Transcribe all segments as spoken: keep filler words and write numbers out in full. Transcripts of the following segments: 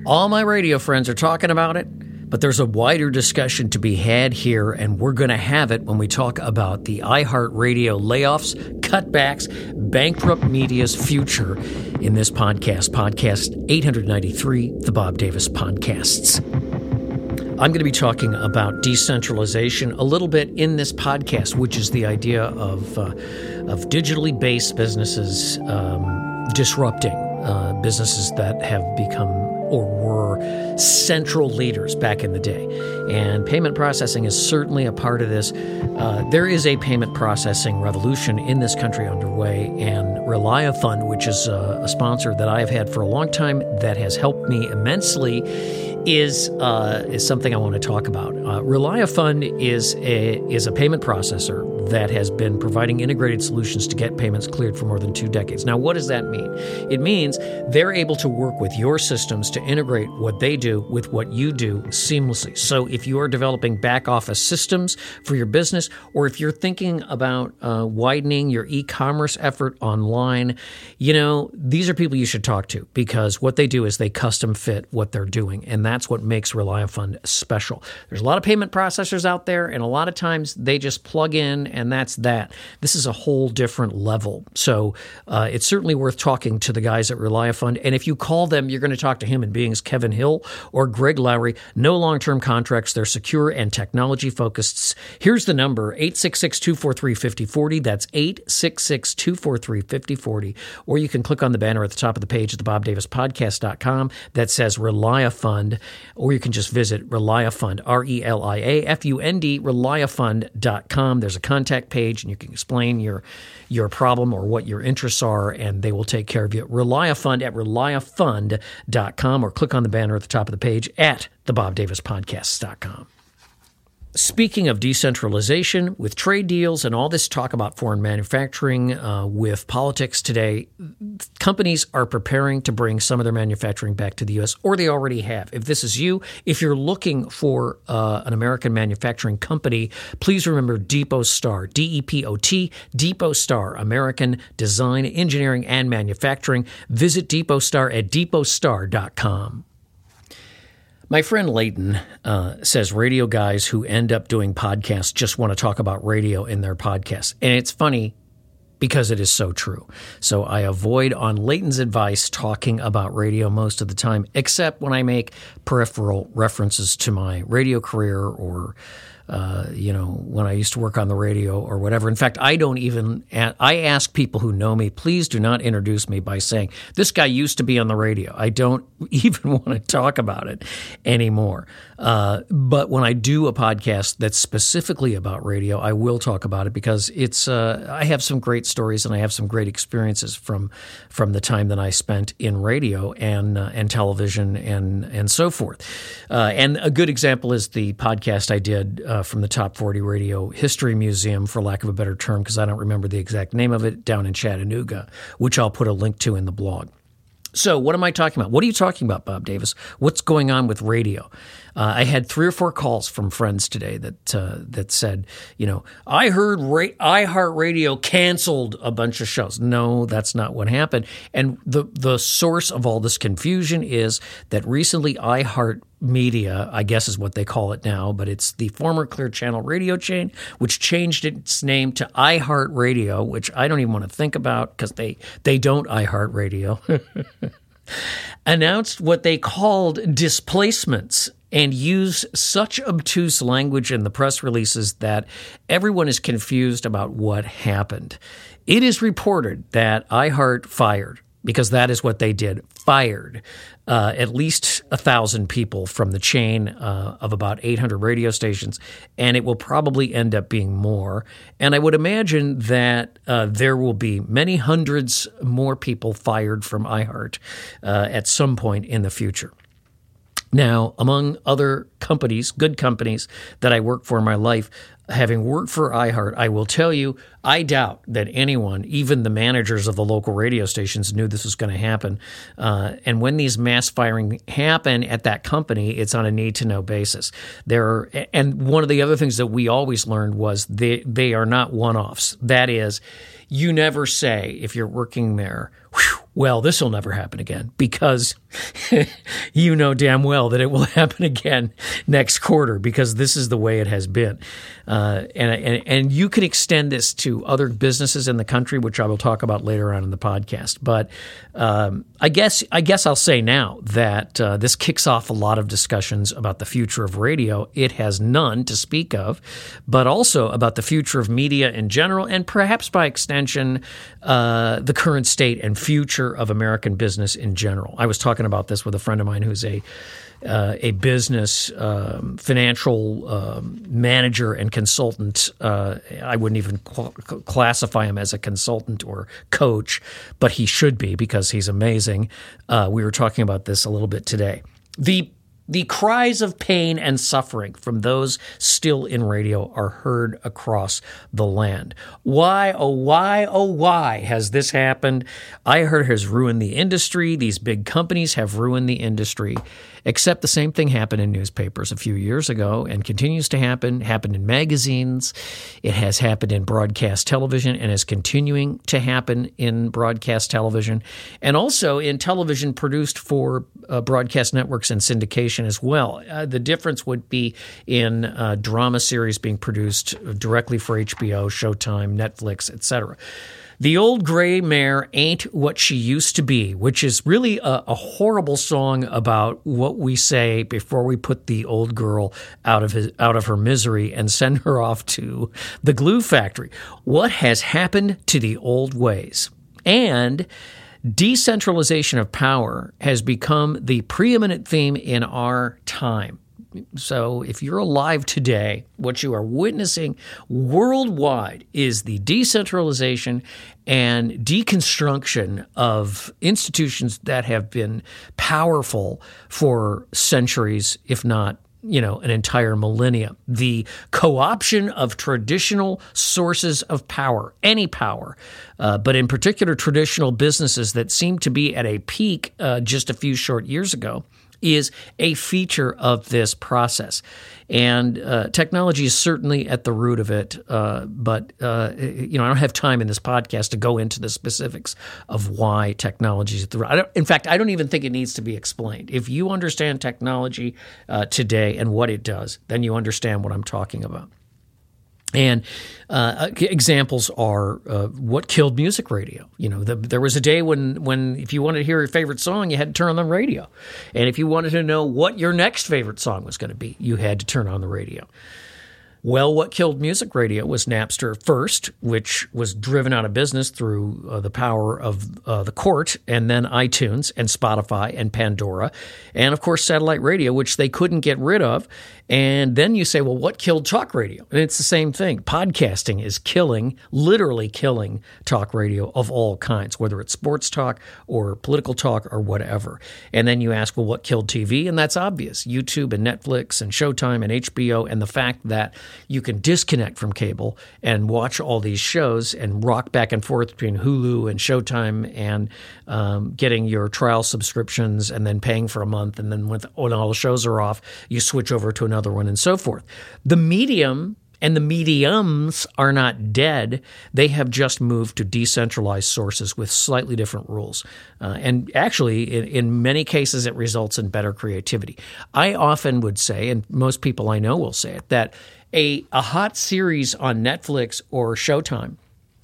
All my radio friends are talking about it, but there's a wider discussion to be had here, and we're going to have it when we talk about the iHeartRadio layoffs, cutbacks, bankrupt media's future in this podcast, podcast eight ninety-three, the Bob Davis Podcasts. I'm going to be talking about decentralization a little bit in this podcast, which is the idea of uh, of digitally based businesses um, disrupting uh, businesses that have become or were central leaders back in the day. And payment processing is certainly a part of this. Uh, there is a payment processing revolution in this country underway, and ReliaFund, which is a, a sponsor that I've had for a long time that has helped me immensely, is uh, is something I want to talk about. Uh, ReliaFund is a is a payment processor that has been providing integrated solutions to get payments cleared for more than two decades. Now, what does that mean? It means they're able to work with your systems to integrate what they do with what you do seamlessly. So if you are developing back office systems for your business, or if you're thinking about uh, widening your e-commerce effort online, you know, these are people you should talk to, because what they do is they custom fit what they're doing. And that's what makes ReliaFund special. There's a lot of payment processors out there, and a lot of times they just plug in and that's that. This is a whole different level. So uh, it's certainly worth talking to the guys at ReliaFund. And if you call them, you're going to talk to human beings, Kevin Hill or Greg Lowry. No long-term contracts. They're secure and technology-focused. Here's the number, eight six six, two four three, five oh four oh. That's eight six six, two four three, five oh four oh. Or you can click on the banner at the top of the page at the bob davis podcast dot com that says ReliaFund, or you can just visit ReliaFund, R E L I A F U N D, reliafund dot com. There's a contact page, and you can explain your your problem or what your interests are, and they will take care of you. ReliaFund at reliafund dot com, or click on the banner at the top of the page at the bob davis podcasts dot com. Speaking of decentralization, with trade deals and all this talk about foreign manufacturing, uh, with politics today, companies are preparing to bring some of their manufacturing back to the U S, or they already have. If this is you, if you're looking for uh, an American manufacturing company, please remember Depot Star, D E P O T, Depot Star, American Design, Engineering, and Manufacturing. Visit Depot Star at depot star dot com. My friend Leighton uh, says radio guys who end up doing podcasts just want to talk about radio in their podcasts. And it's funny because it is so true. So I avoid, on Leighton's advice, talking about radio most of the time, except when I make peripheral references to my radio career, or Uh, you know, when I used to work on the radio or whatever. In fact, I don't even, I ask people who know me, please do not introduce me by saying, this guy used to be on the radio. I don't even want to talk about it anymore. Uh, but when I do a podcast that's specifically about radio, I will talk about it, because it's, uh, I have some great stories and I have some great experiences from, from the time that I spent in radio and, uh, and television and, and so forth. Uh, and a good example is the podcast I did uh, from the Top forty Radio History Museum, for lack of a better term, because I don't remember the exact name of it, down in Chattanooga, which I'll put a link to in the blog. So what am I talking about? What are you talking about, Bob Davis? What's going on with radio? Uh, I had three or four calls from friends today that uh, that said, you know, I heard Ra- iHeartRadio canceled a bunch of shows. No, that's not what happened. And the the source of all this confusion is that recently iHeart Media, I guess is what they call it now, but it's the former Clear Channel radio chain, which changed its name to iHeartRadio, which I don't even want to think about, because they, they don't iHeartRadio, announced what they called displacements, and use such obtuse language in the press releases that everyone is confused about what happened. It is reported that iHeart fired, because that is what they did, fired uh, at least one thousand people from the chain uh, of about eight hundred radio stations, and it will probably end up being more. And I would imagine that uh, there will be many hundreds more people fired from iHeart uh, at some point in the future. Now, among other companies, good companies that I work for in my life, having worked for iHeart, I will tell you, I doubt that anyone, even the managers of the local radio stations, knew this was going to happen. Uh, and when these mass firing happen at that company, it's on a need-to-know basis. There are, and one of the other things that we always learned was they, they are not one-offs. That is, you never say, if you're working there, well, this will never happen again, because you know damn well that it will happen again next quarter because this is the way it has been. Uh, and, and and you can extend this to other businesses in the country, which I will talk about later on in the podcast. But um, I guess I guess I'll say now that uh, this kicks off a lot of discussions about the future of radio. It has none to speak of, but also about the future of media in general, and perhaps by extension, uh, the current state and future of American business in general. I was talking about this with a friend of mine who's a uh, a business um, financial um, manager and consultant. Uh, I wouldn't even cl- classify him as a consultant or coach, but he should be because he's amazing. Uh, we were talking about this a little bit today. The The cries of pain and suffering from those still in radio are heard across the land. Why, oh, why, oh, why has this happened? iHeart has ruined the industry. These big companies have ruined the industry. Except the same thing happened in newspapers a few years ago and continues to happen, happened in magazines. It has happened in broadcast television and is continuing to happen in broadcast television and also in television produced for uh, broadcast networks and syndication as well. Uh, the difference would be in uh, drama series being produced directly for H B O, Showtime, Netflix, et cetera. The old gray mare ain't what she used to be, which is really a, a horrible song about what we say before we put the old girl out of his, out of her misery and send her off to the glue factory. What has happened to the old ways? And decentralization of power has become the preeminent theme in our time. So if you're alive today, what you are witnessing worldwide is the decentralization and deconstruction of institutions that have been powerful for centuries, if not, you know, an entire millennia. The co-option of traditional sources of power, any power, uh, but in particular traditional businesses that seem to be at a peak uh, just a few short years ago, is a feature of this process. And uh, technology is certainly at the root of it, uh, but uh, you know I don't have time in this podcast to go into the specifics of why technology is at the root. I don't, in fact, I don't even think it needs to be explained. If you understand technology uh, today and what it does, then you understand what I'm talking about. And uh, examples are uh, what killed music radio. You know, the, there was a day when, when if you wanted to hear your favorite song, you had to turn on the radio. And if you wanted to know what your next favorite song was going to be, you had to turn on the radio. Well, what killed music radio was Napster first, which was driven out of business through uh, the power of uh, the court, and then iTunes and Spotify and Pandora, and of course satellite radio, which they couldn't get rid of. And then you say, well, what killed talk radio? And it's the same thing. Podcasting is killing, literally killing talk radio of all kinds, whether it's sports talk or political talk or whatever. And then you ask, well, what killed T V? And that's obvious. YouTube and Netflix and Showtime and H B O, and the fact that you can disconnect from cable and watch all these shows and rock back and forth between Hulu and Showtime and um, getting your trial subscriptions and then paying for a month. And then when, when all the shows are off, you switch over to another one and so forth. The medium and the mediums are not dead. They have just moved to decentralized sources with slightly different rules. Uh, and actually, in, in many cases, it results in better creativity. I often would say, and most people I know will say it, that a, a hot series on Netflix or Showtime,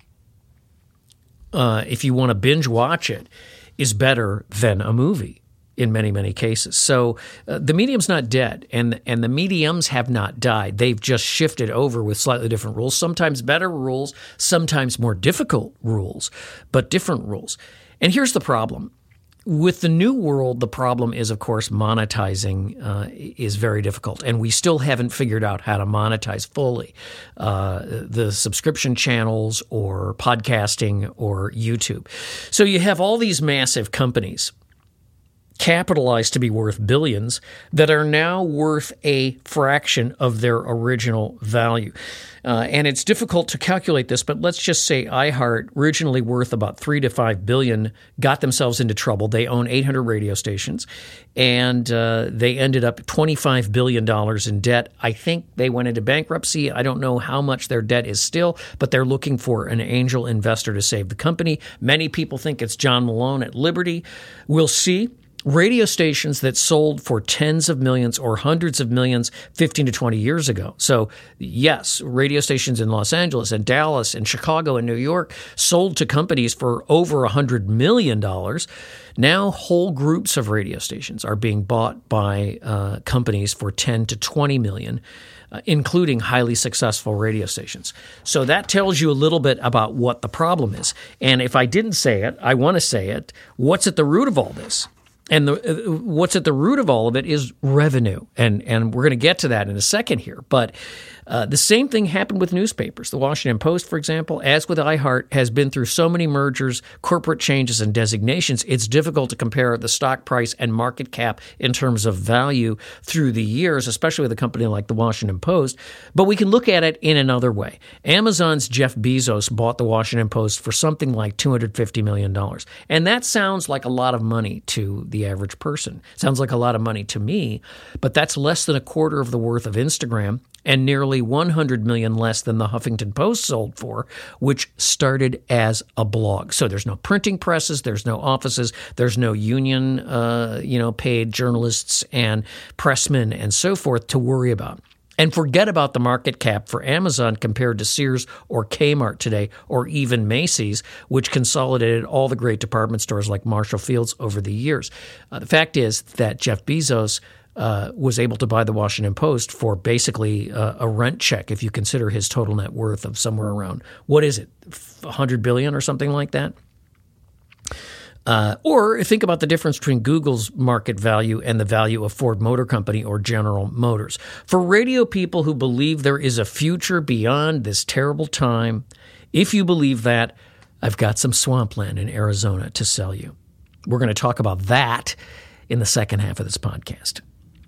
uh, if you want to binge watch it, is better than a movie in many, many cases. So uh, the medium's not dead, and and the mediums have not died. They've just shifted over with slightly different rules, sometimes better rules, sometimes more difficult rules, but different rules. And here's the problem. With the new world, the problem is, of course, monetizing uh, is very difficult, and we still haven't figured out how to monetize fully uh, the subscription channels or podcasting or YouTube. So you have all these massive companies capitalized to be worth billions that are now worth a fraction of their original value. Uh, and it's difficult to calculate this, but let's just say iHeart, originally worth about three to five billion, got themselves into trouble. They own eight hundred radio stations, and uh, they ended up twenty-five billion dollars in debt. I think they went into bankruptcy. I don't know how much their debt is still, but they're looking for an angel investor to save the company. Many people think it's John Malone at Liberty. We'll see. radio stations that sold for tens of millions or hundreds of millions fifteen to twenty years ago. So yes, radio stations in Los Angeles and Dallas and Chicago and New York sold to companies for over one hundred million dollars. Now whole groups of radio stations are being bought by uh, companies for ten to twenty million, uh, including highly successful radio stations. So that tells you a little bit about what the problem is. And if I didn't say it, I want to say it. What's at the root of all this? And the, uh, what's at the root of all of it is revenue. And and we're going to get to that in a second here. But uh, the same thing happened with newspapers. The Washington Post, for example, as with iHeart, has been through so many mergers, corporate changes, and designations, it's difficult to compare the stock price and market cap in terms of value through the years, especially with a company like the Washington Post. But we can look at it in another way. Amazon's Jeff Bezos bought the Washington Post for something like two hundred fifty million dollars. And that sounds like a lot of money to the average person. Sounds like a lot of money to me, but that's less than a quarter of the worth of Instagram and nearly one hundred million dollars less than the Huffington Post sold for, which started as a blog. So there's no printing presses, there's no offices, there's no union, uh, you know, paid journalists and pressmen and so forth to worry about. And forget about the market cap for Amazon compared to Sears or Kmart today, or even Macy's, which consolidated all the great department stores like Marshall Field's over the years. Uh, the fact is that Jeff Bezos uh, was able to buy the Washington Post for basically uh, a rent check if you consider his total net worth of somewhere around, what is it, one hundred billion dollars or something like that? Uh, or think about the difference between Google's market value and the value of Ford Motor Company or General Motors. For radio people who believe there is a future beyond this terrible time, if you believe that, I've got some swampland in Arizona to sell you. We're going to talk about that in the second half of this podcast.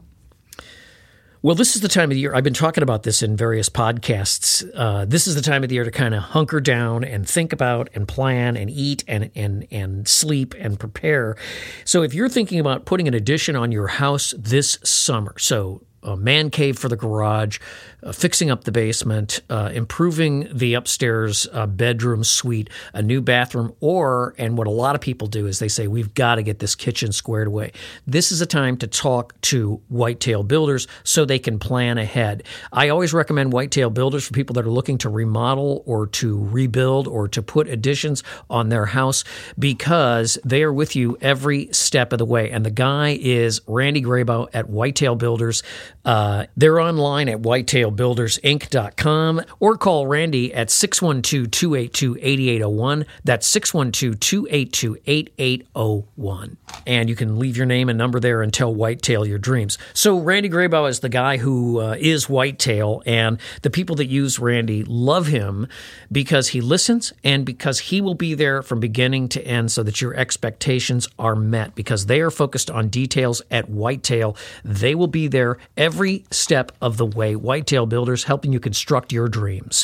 Well, this is the time of the year. I've been talking about this in various podcasts. Uh, this is the time of the year to kind of hunker down and think about and plan and eat and and and sleep and prepare. So if you're thinking about putting an addition on your house this summer, so a man cave for the garage, uh, fixing up the basement, uh, improving the upstairs uh, bedroom suite, a new bathroom, or, and what a lot of people do is they say, we've got to get this kitchen squared away. This is a time to talk to Whitetail Builders so they can plan ahead. I always recommend Whitetail Builders for people that are looking to remodel or to rebuild or to put additions on their house because they are with you every step of the way. And the guy is Randy Graybow at Whitetail Builders. Uh, they're online at whitetail builders inc dot com or call Randy at six one two, two eight two, eight eight zero one. That's six one two, two eight two, eight eight zero one. And you can leave your name and number there and tell Whitetail your dreams. So Randy Graybow is the guy who uh, is Whitetail, and the people that use Randy love him because he listens and because he will be there from beginning to end so that your expectations are met because they are focused on details at Whitetail. They will be there every step of the way. Whitetail Builders, helping you construct your dreams.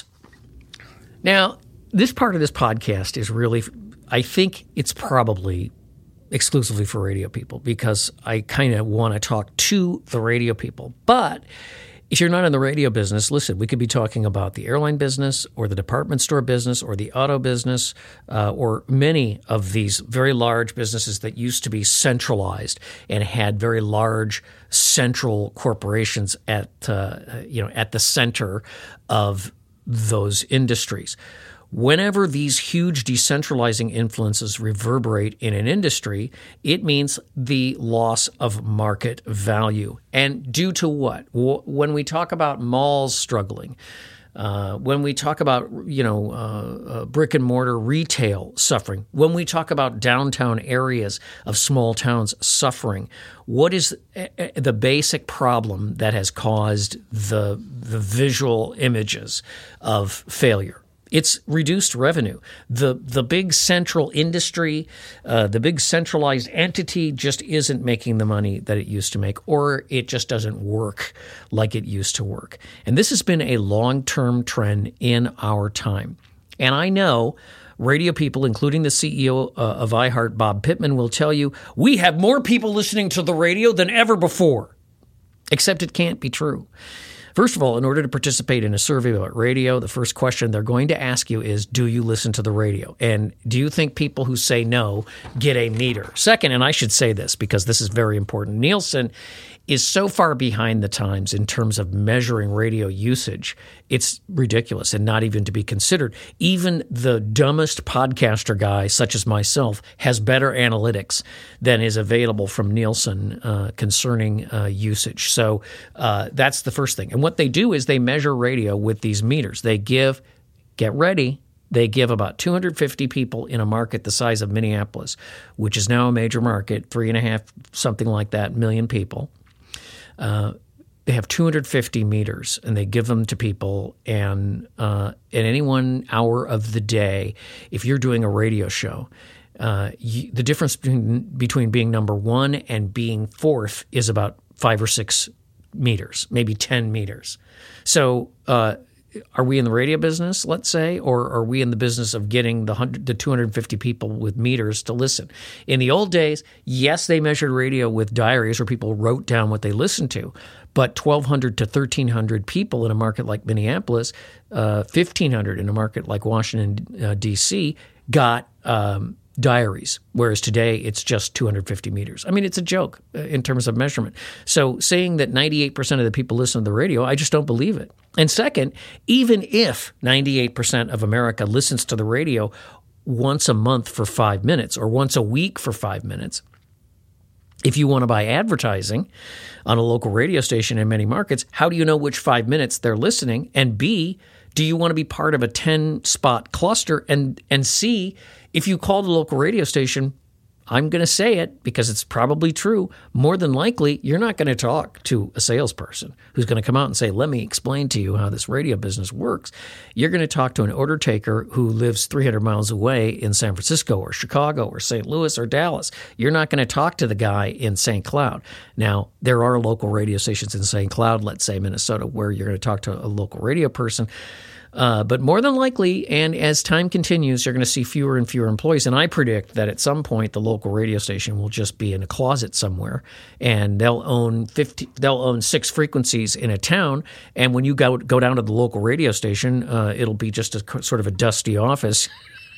Now, this part of this podcast is really, I think it's probably exclusively for radio people because I kind of want to talk to the radio people. But if you're not in the radio business, listen, we could be talking about the airline business or the department store business or the auto business uh, or many of these very large businesses that used to be centralized and had very large central corporations at uh, you know at the center of those industries. Whenever these huge decentralizing influences reverberate in an industry, it means the loss of market value. And due to what? When we talk about malls struggling, uh, when we talk about you know uh, uh, brick and mortar retail suffering, when we talk about downtown areas of small towns suffering, what is the basic problem that has caused the the visual images of failure? It's reduced revenue. The the big central industry, uh, the big centralized entity just isn't making the money that it used to make, or it just doesn't work like it used to work. And this has been a long-term trend in our time. And I know radio people, including the C E O uh, of iHeart, Bob Pittman, will tell you, we have more people listening to the radio than ever before. Except it can't be true. First of all, in order to participate in a survey about radio, the first question they're going to ask you is, do you listen to the radio? And do you think people who say no get a meter? Second, and I should say this because this is very important, Nielsen is so far behind the times in terms of measuring radio usage, it's ridiculous and not even to be considered. Even the dumbest podcaster guy, such as myself, has better analytics than is available from Nielsen uh, concerning uh, usage. So uh, that's the first thing. And what they do is they measure radio with these meters. They give, get ready, they give about two hundred fifty people in a market the size of Minneapolis, which is now a major market, three and a half, something like that, million people. Uh, they have two hundred fifty meters, and they give them to people. And uh, at any one hour of the day, if you're doing a radio show, uh, you, the difference between, between being number one and being fourth is about five or six meters, maybe ten meters. So uh, are we in the radio business, let's say, or are we in the business of getting the, one hundred, the two hundred fifty people with meters to listen? In the old days, yes, they measured radio with diaries where people wrote down what they listened to, but twelve hundred to thirteen hundred people in a market like Minneapolis, uh, fifteen hundred in a market like Washington, uh, D C, got um, diaries, whereas today it's just two hundred fifty meters. I mean, it's a joke in terms of measurement. So saying that ninety-eight percent of the people listen to the radio, I just don't believe it. And second, even if ninety-eight percent of America listens to the radio once a month for five minutes or once a week for five minutes, if you want to buy advertising on a local radio station in many markets, how do you know which five minutes they're listening? And B, do you want to be part of a ten-spot cluster? And, and C, if you call the local radio station, I'm going to say it because it's probably true, more than likely you're not going to talk to a salesperson who's going to come out and say, let me explain to you how this radio business works. You're going to talk to an order taker who lives three hundred miles away in San Francisco or Chicago or Saint Louis or Dallas. You're not going to talk to the guy in Saint Cloud. Now, there are local radio stations in Saint Cloud, let's say Minnesota, where you're going to talk to a local radio person. Uh, but more than likely, and as time continues, you're going to see fewer and fewer employees. And I predict that at some point, the local radio station will just be in a closet somewhere, and they'll own fifty, they'll own six frequencies in a town. And when you go go down to the local radio station, uh, it'll be just a sort of a dusty office.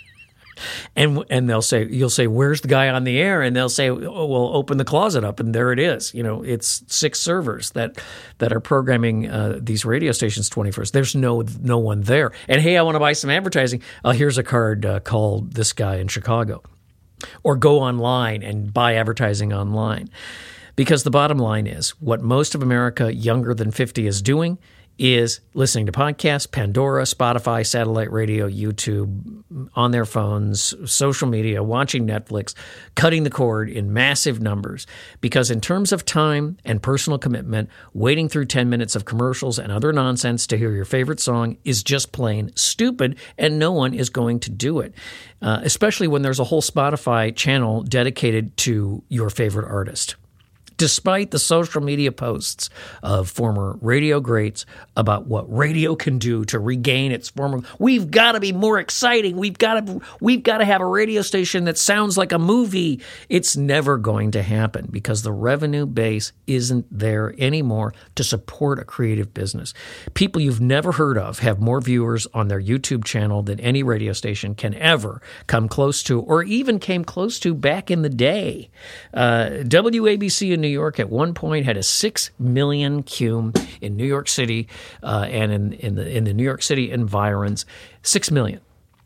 And and they'll say, you'll say, where's the guy on the air? And they'll say, oh, well, open the closet up, and there it is. You know, it's six servers that that are programming uh, these radio stations twenty-four hours. There's no no one there. And hey, I want to buy some advertising. Oh, here's a card. Uh, call this guy in Chicago, or go online and buy advertising online. Because the bottom line is, what most of America younger than fifty is doing is listening to podcasts, Pandora, Spotify, satellite radio, YouTube, on their phones, social media, watching Netflix, cutting the cord in massive numbers. Because in terms of time and personal commitment, waiting through ten minutes of commercials and other nonsense to hear your favorite song is just plain stupid, and no one is going to do it, uh, especially when there's a whole Spotify channel dedicated to your favorite artist. Despite the social media posts of former radio greats about what radio can do to regain its former, we've got to be more exciting. We've got to, we've got to have a radio station that sounds like a movie. It's never going to happen because the revenue base isn't there anymore to support a creative business. People you've never heard of have more viewers on their YouTube channel than any radio station can ever come close to, or even came close to back in the day. Uh, W A B C in New York at one point had a six million cume in New York City uh, and in, in the in the New York City environs, six million.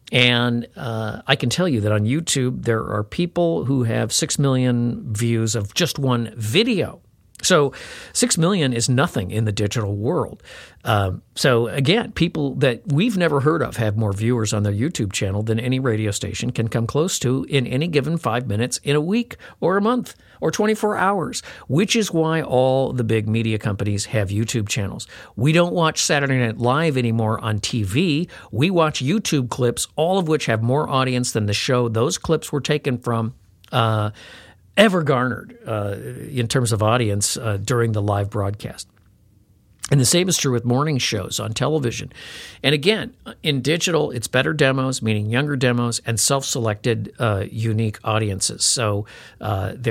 And uh, I can tell you that on YouTube there are people who have six million views of just one video. So six million is nothing in the digital world. Um, so again, people that we've never heard of have more viewers on their YouTube channel than any radio station can come close to in any given five minutes in a week or a month or twenty-four hours, which is why all the big media companies have YouTube channels. We don't watch Saturday Night Live anymore on T V. We watch YouTube clips, all of which have more audience than the show those clips were taken from. Uh, ever garnered uh, in terms of audience uh, during the live broadcast. And the same is true with morning shows on television. And again, in digital, it's better demos, meaning younger demos, and self-selected uh, unique audiences. So uh, they're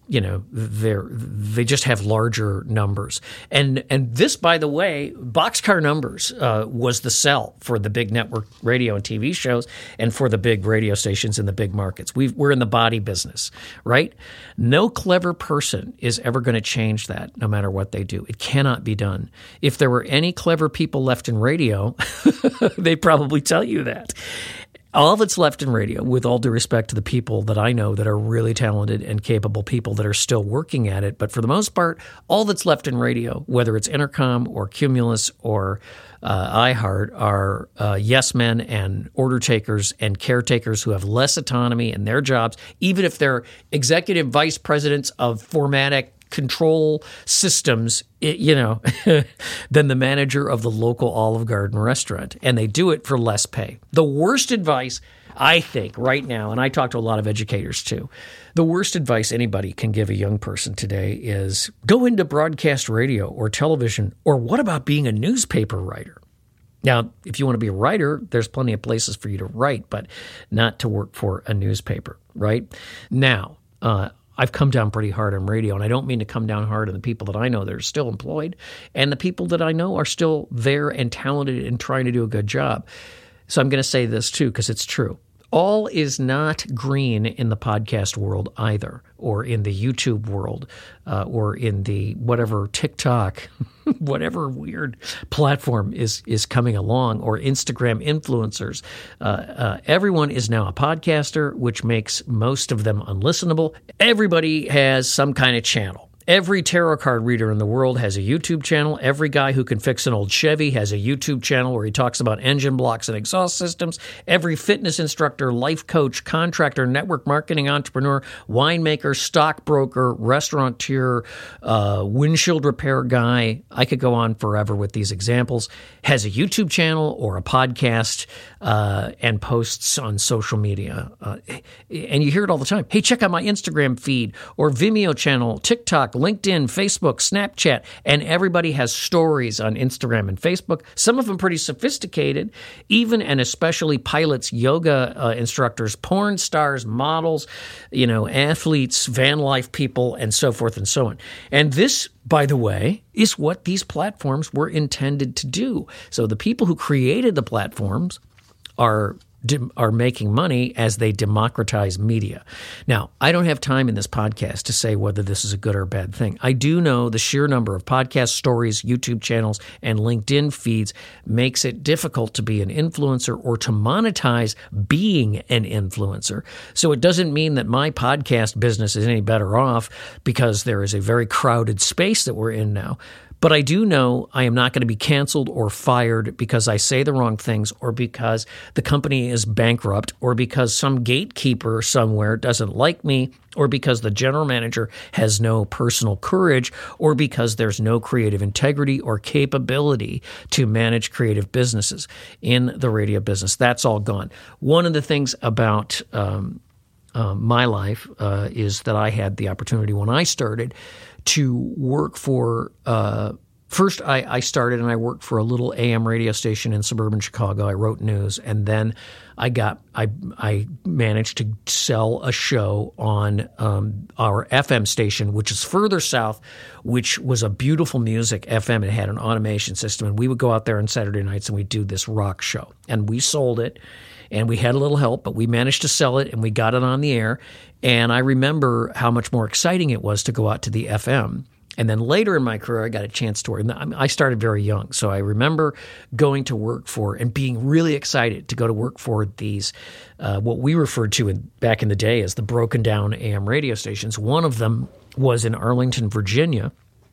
you know, they're they just have larger numbers. And and this, by the way, boxcar numbers uh, was the sell for the big network radio and T V shows and for the big radio stations in the big markets. We've, we're in the body business, right? No clever person is ever going to change that no matter what they do. It cannot be done. If there were any clever people left in radio, they'd probably tell you that. All that's left in radio, with all due respect to the people that I know that are really talented and capable people that are still working at it, but for the most part, all that's left in radio, whether it's Intercom or Cumulus or uh, iHeart, are uh, yes men and order takers and caretakers who have less autonomy in their jobs, even if they're executive vice presidents of Formatic control systems, you know, than the manager of the local Olive Garden restaurant. And they do it for less pay. The worst advice, I think, right now, and I talk to a lot of educators too, the worst advice anybody can give a young person today is go into broadcast radio or television, or what about being a newspaper writer? Now, if you want to be a writer, there's plenty of places for you to write, but not to work for a newspaper, right? Now, uh, I've come down pretty hard on radio, and I don't mean to come down hard on the people that I know that are still employed, and the people that I know are still there and talented and trying to do a good job. So I'm going to say this too, because it's true. All is not green in the podcast world either, or in the YouTube world, uh, or in the whatever TikTok, whatever weird platform is is coming along, or Instagram influencers. Uh, uh, everyone is now a podcaster, which makes most of them unlistenable. Everybody has some kind of channel. Every tarot card reader in the world has a YouTube channel. Every guy who can fix an old Chevy has a YouTube channel where he talks about engine blocks and exhaust systems. Every fitness instructor, life coach, contractor, network marketing entrepreneur, winemaker, stockbroker, restaurateur, uh, windshield repair guy, I could go on forever with these examples, has a YouTube channel or a podcast uh, and posts on social media. Uh, and you hear it all the time. Hey, check out my Instagram feed or Vimeo channel, TikTok, LinkedIn, Facebook, Snapchat, and everybody has stories on Instagram and Facebook. Some of them pretty sophisticated, even and especially pilots, yoga uh, instructors, porn stars, models, you know, athletes, van life people, and so forth and so on. And this, by the way, is what these platforms were intended to do. So the people who created the platforms are are making money as they democratize media. Now, I don't have time in this podcast to say whether this is a good or bad thing. I do know the sheer number of podcast stories, YouTube channels, and LinkedIn feeds makes it difficult to be an influencer or to monetize being an influencer. So it doesn't mean that my podcast business is any better off because there is a very crowded space that we're in now. But I do know I am not going to be canceled or fired because I say the wrong things, or because the company is bankrupt, or because some gatekeeper somewhere doesn't like me, or because the general manager has no personal courage, or because there's no creative integrity or capability to manage creative businesses in the radio business. That's all gone. One of the things about um, uh, my life uh, is that I had the opportunity when I started to work for uh, – first I, I started and I worked for a little A M radio station in suburban Chicago. I wrote news, and then I got I I managed to sell a show on um, our F M station, which is further south, which was a beautiful music F M. It had an automation system, and we would go out there on Saturday nights and we'd do this rock show, and we sold it. And we had a little help, but we managed to sell it, and we got it on the air. And I remember how much more exciting it was to go out to the F M. And then later in my career, I got a chance to work. I started very young, so I remember going to work for and being really excited to go to work for these, uh, what we referred to in, back in the day as the broken down A M radio stations. One of them was in Arlington, Virginia.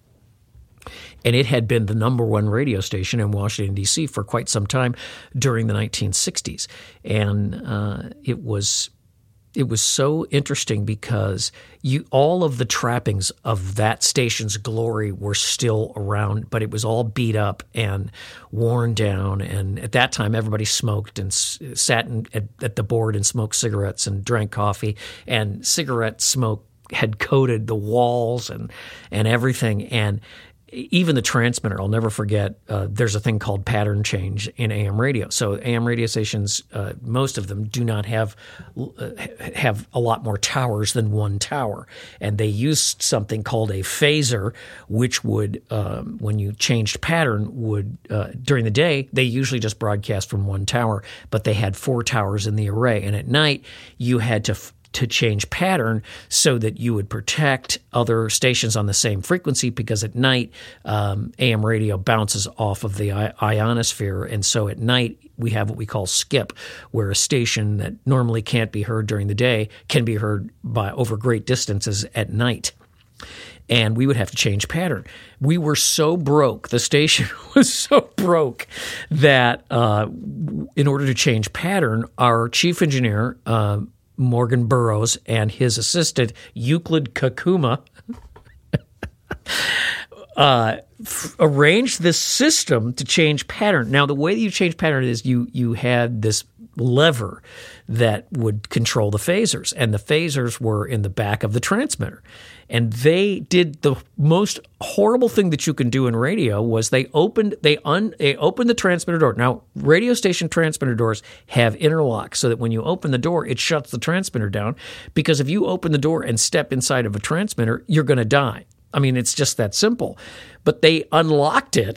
And it had been the number one radio station in Washington, D C for quite some time during the nineteen sixties. And uh, it was it was so interesting because you all of the trappings of that station's glory were still around, but it was all beat up and worn down. And at that time, everybody smoked and s- sat in, at, at the board and smoked cigarettes and drank coffee. And cigarette smoke had coated the walls and and everything. And even the transmitter, I'll never forget, uh, there's a thing called pattern change in A M radio. So A M radio stations, uh, most of them do not have uh, have a lot more towers than one tower. And they used something called a phaser, which would, um, when you changed pattern, would uh, during the day, they usually just broadcast from one tower, but they had four towers in the array. And at night, you had to f- to change pattern so that you would protect other stations on the same frequency, because at night um, A M radio bounces off of the I- ionosphere. And so at night we have what we call skip, where a station that normally can't be heard during the day can be heard by over great distances at night. And we would have to change pattern. We were so broke, the station was so broke that uh, in order to change pattern, our chief engineer, uh, Morgan Burroughs, and his assistant, Euclid Kakuma, uh, f- arranged this system to change pattern. Now, the way that you change pattern is you you had this lever that would control the phasers, and the phasers were in the back of the transmitter. And they did the most horrible thing that you can do in radio was they opened they un they opened the transmitter door. Now, radio station transmitter doors have interlocks so that when you open the door, it shuts the transmitter down, because if you open the door and step inside of a transmitter, you're going to die. I mean, it's just that simple. But they unlocked it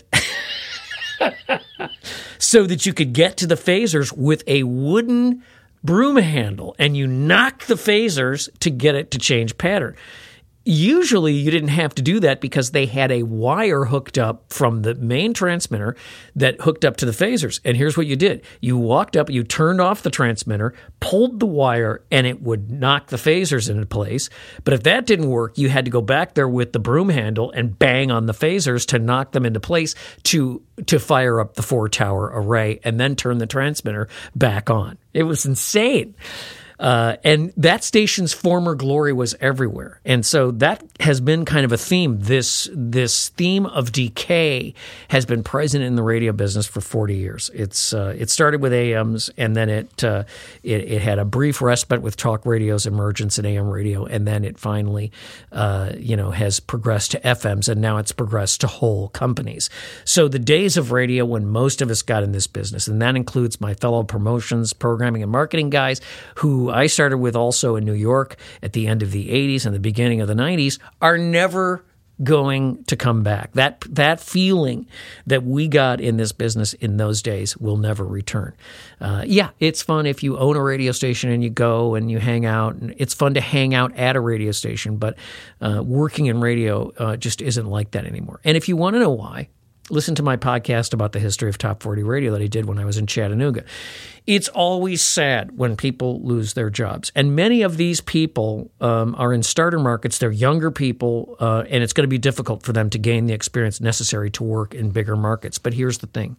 so that you could get to the phasers with a wooden broom handle, and you knock the phasers to get it to change pattern. Usually you didn't have to do that because they had a wire hooked up from the main transmitter that hooked up to the phasers. And here's what you did. You walked up, you turned off the transmitter, pulled the wire, and it would knock the phasers into place. But if that didn't work, you had to go back there with the broom handle and bang on the phasers to knock them into place to to fire up the four-tower array and then turn the transmitter back on. It was insane. Uh, and that station's former glory was everywhere. And so that has been kind of a theme. This this theme of decay has been present in the radio business for forty years. It's uh, it started with A Ms, and then it, uh, it it had a brief respite with talk radio's emergence in A M radio, and then it finally uh, you know has progressed to F Ms, and now it's progressed to whole companies. So the days of radio when most of us got in this business, and that includes my fellow promotions, programming, and marketing guys who I started with also in New York at the end of the eighties and the beginning of the nineties, are never going to come back. That that feeling that we got in this business in those days will never return. Uh, yeah, it's fun if you own a radio station and you go and you hang out. And it's fun to hang out at a radio station, but uh, working in radio uh, just isn't like that anymore. And if you want to know why, listen to my podcast about the history of Top forty Radio that I did when I was in Chattanooga. It's always sad when people lose their jobs. And many of these people um, are in starter markets. They're younger people, uh, and it's going to be difficult for them to gain the experience necessary to work in bigger markets. But here's the thing.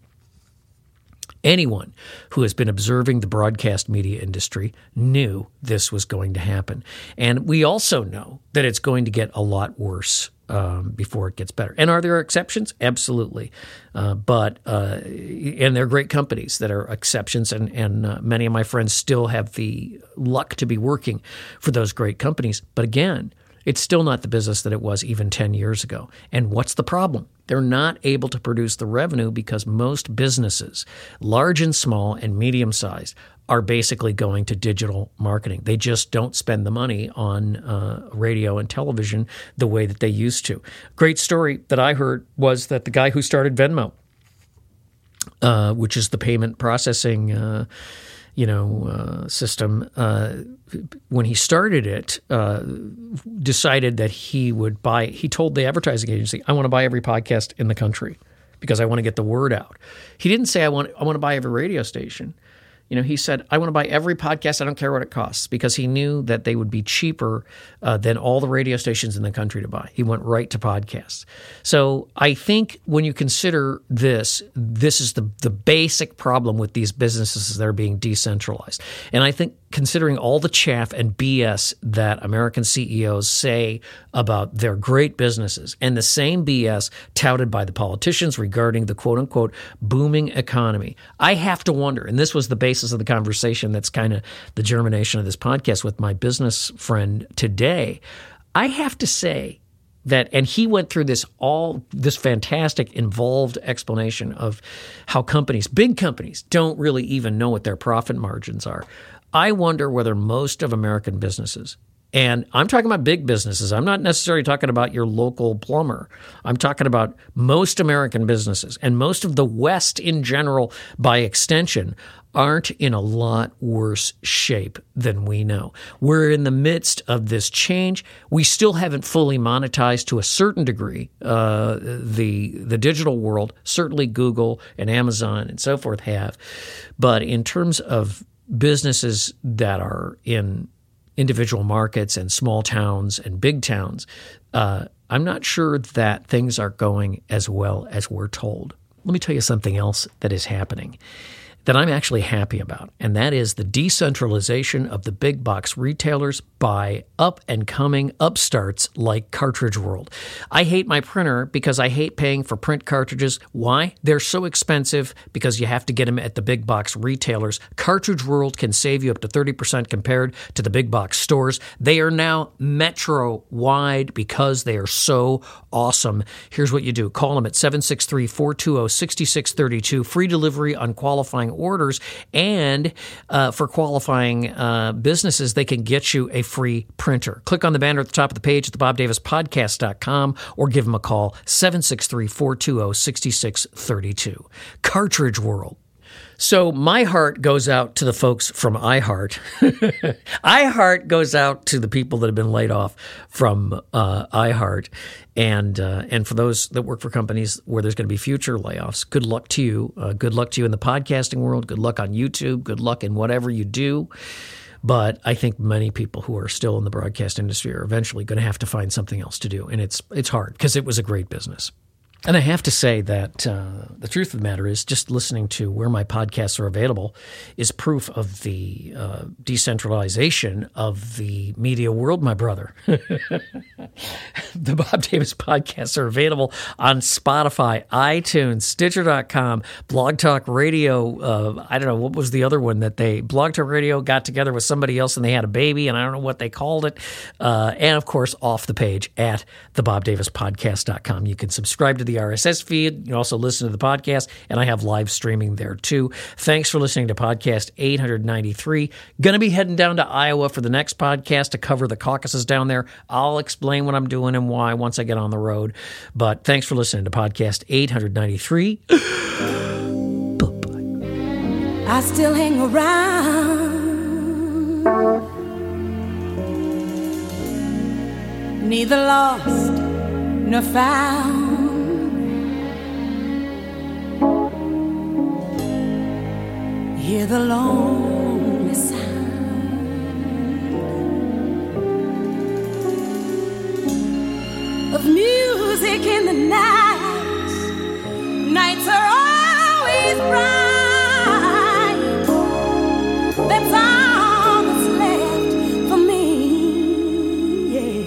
Anyone who has been observing the broadcast media industry knew this was going to happen. And we also know that it's going to get a lot worse um, before it gets better. And are there exceptions? Absolutely. Uh, but uh, and they're great companies that are exceptions, and, and uh, many of my friends still have the luck to be working for those great companies. But again, it's still not the business that it was even ten years ago. And what's the problem? They're not able to produce the revenue because most businesses, large and small and medium-sized, are basically going to digital marketing. They just don't spend the money on uh, radio and television the way that they used to. Great story that I heard was that the guy who started Venmo, uh, which is the payment processing uh you know, uh, system, uh, when he started it, uh, decided that he would buy, he told the advertising agency, I want to buy every podcast in the country because I want to get the word out. He didn't say, I want, I want to buy every radio station. You know, he said, I want to buy every podcast. I don't care what it costs, because he knew that they would be cheaper uh, than all the radio stations in the country to buy. He went right to podcasts. So I think when you consider this, this is the, the basic problem with these businesses that are being decentralized. And I think considering all the chaff and B S that American C E Os say about their great businesses, and the same B S touted by the politicians regarding the quote-unquote booming economy, I have to wonder, and this was the basis of the conversation that's kind of the germination of this podcast with my business friend today, I have to say, that, and he went through this all this fantastic involved explanation of how companies, big companies, don't really even know what their profit margins are. I wonder whether most of American businesses, and I'm talking about big businesses, I'm not necessarily talking about your local plumber. I'm talking about most American businesses and most of the West in general, by extension, aren't in a lot worse shape than we know. We're in the midst of this change. We still haven't fully monetized to a certain degree uh, the the digital world. Certainly Google and Amazon and so forth have. But in terms of businesses that are in individual markets and small towns and big towns, uh, I'm not sure that things are going as well as we're told. Let me tell you something else that is happening that I'm actually happy about, and that is the decentralization of the big box retailers by up-and-coming upstarts like Cartridge World. I hate my printer because I hate paying for print cartridges. Why? They're so expensive because you have to get them at the big box retailers. Cartridge World can save you up to thirty percent compared to the big box stores. They are now metro-wide because they are so awesome. Here's what you do. Call them at seven six three, four two zero, six six three two. Free delivery on qualifying orders, and uh, for qualifying uh, businesses, they can get you a free printer. Click on the banner at the top of the page at the bob davis podcast dot com or give them a call, seven six three, four two zero, six six three two. Cartridge World. So my heart goes out to the folks from iHeart. iHeart goes out to the people that have been laid off from uh, iHeart. And uh, and for those that work for companies where there's going to be future layoffs, good luck to you. Uh, good luck to you in the podcasting world. Good luck on YouTube. Good luck in whatever you do. But I think many people who are still in the broadcast industry are eventually going to have to find something else to do. And it's it's hard because it was a great business. And I have to say that uh, the truth of the matter is just listening to where my podcasts are available is proof of the uh, decentralization of the media world, my brother. The Bob Davis podcasts are available on Spotify, iTunes, Stitcher dot com, Blog Talk Radio. Uh, I don't know, what was the other one that they – Blog Talk Radio got together with somebody else and they had a baby, and I don't know what they called it. Uh, and, of course, off the page at the bob davis podcast dot com. You can subscribe to the R S S feed. You can also listen to the podcast, and I have live streaming there too. Thanks for listening to podcast eight ninety-three. Going to be heading down to Iowa for the next podcast to cover the caucuses down there. I'll explain what I'm doing and why once I get on the road. But thanks for listening to podcast eight ninety-three. Bye-bye. I still hang around, neither lost nor found. Hear the lonely sound of music in the night. Nights are always bright. That's all that's left for me. Yeah.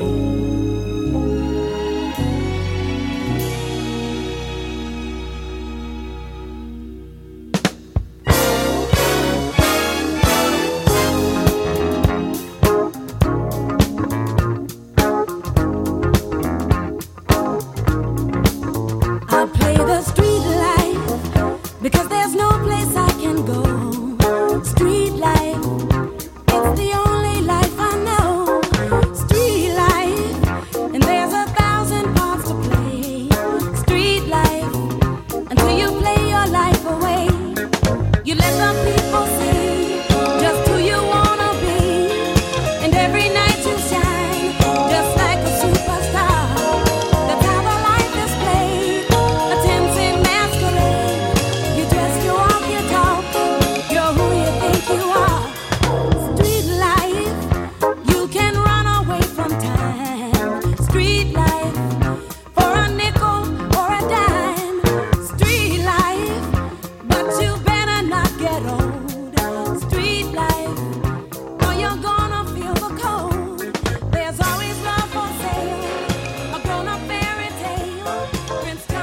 Because there's no place I can go. Street life, it's the only life I know. Street life, and there's a thousand parts to play. Street life, until you play your life away. You let the people see just who you wanna be. And every night you shine, just like a superstar. That's how the life is played, a tempting masquerade. You dress, you walk, you talk, you're who you think you are. Street life, you can run away from time. Street life, for a nickel or a dime. Street life, but you better not get old. Street life, or you're gonna feel the cold. There's always love for sale, a grown-up fairy tale. Prince